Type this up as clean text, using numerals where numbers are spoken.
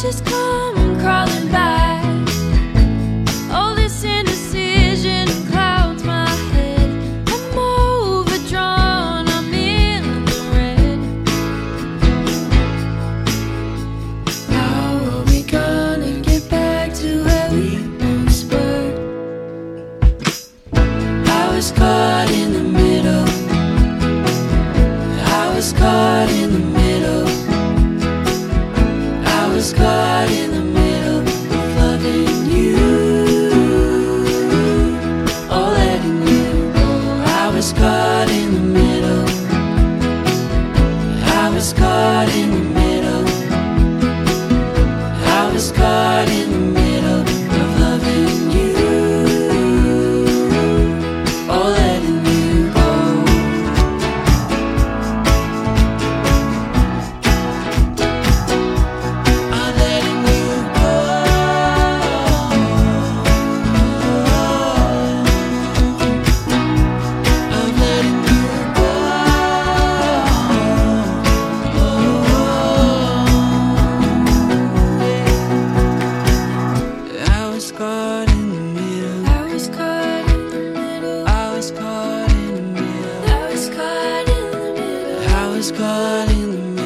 just come crawling back. All this indecision clouds my head. I'm overdrawn, I'm in the red. How are we gonna get back to where we once were? I was caught in the middle. I was caught in the middle. I was caught in the middle of loving you or letting you go. I was caught in the middle. I was caught in the middle. I was caught in the middle of loving you or letting you go. I'm letting you go. I'm letting you go. I was caught in the middle. I was caught in the middle. I was caught in the middle. I was caught in the middle. I was caught in the middle.